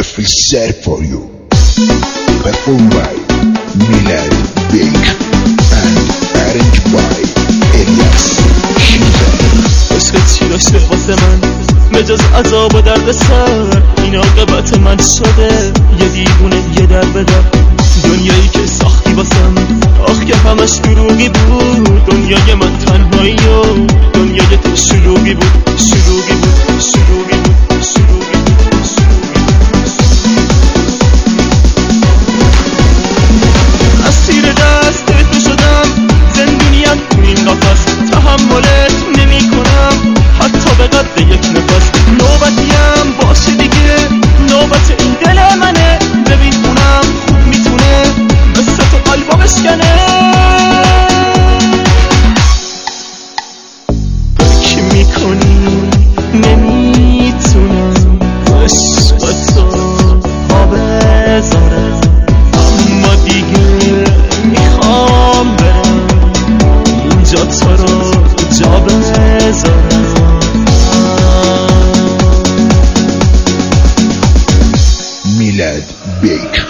free set for you. Performed by Milad Big and arranged by Elias Shiva. عشقت چی داشته واسه من بجز عذاب و درد سر؟ این عاقبت من شده یه دیوونه یه در بدر. دنیایی که ساختی واسم آخ که همش دروغی بود. دنیای من تنهایی و دنیای تو شلوغی بود. شلوغی بود شلوغی بود شلوغی بود شلوغی بود. اسیر دست تو شدم زندونیم تو این قفس. تحملت نمی کنم حتی به قد یک نفس. نوبتیم باشه دیگه نوبت این دل منه. ببین اونم خوب میتونه مثل تو قلبا بشکنه. کی میکنی نمیتونم عشقتو پا بذارم. اما دیگه میخوام برم اینجا تو رو جا بذارم. Milad Big.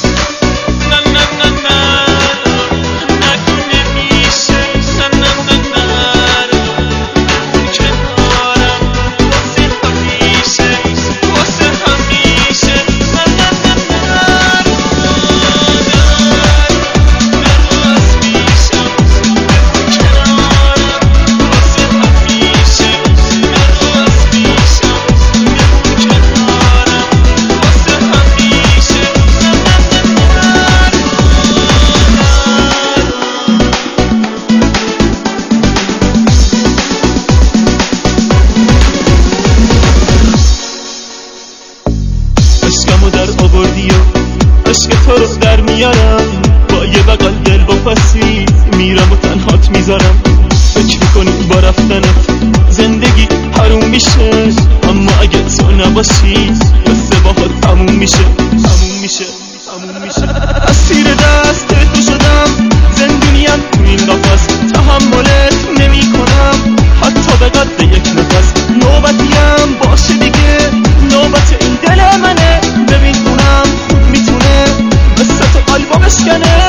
عشقمو در آوردی و عشق تو رو در میارم. با یه بغل دل با پسی میرم و تنهات میذارم. فکر میکنی با رفتنت زندگی حروم میشه. اما اگه تو نباشی قصه باهات تموم میشه. تموم میشه تموم میشه. اسیر دست تو شدم زندونیم تو این قفس. تحملت نمی کنم حتی به قد یک نفس. نوبتیم باشه دیگه نوبت این دل منه. ببین اونم خوب میتونه مثل تو قلبا بشکنه.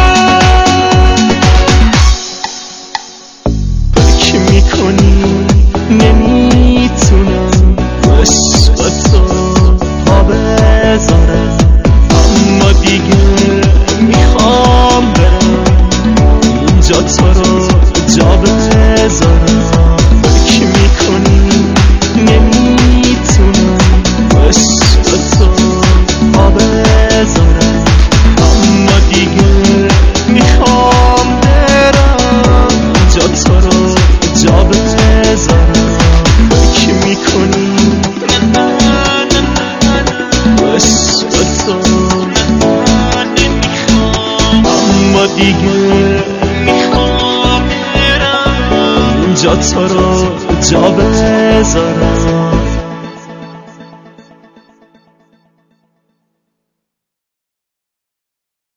کی میکنی نمیتونم عشقتو پا بذارم. اما دیگه میخوام برم اینجا تو رو جا بذارم. کی میکنی نمیتونم عشقتو پا بذارم. اما دیگه میخوام برم اینجا تو رو جا بذارم. کی میکنی عشقتو اما دیگه میخوام برم اینجا تو رو جا بذارم.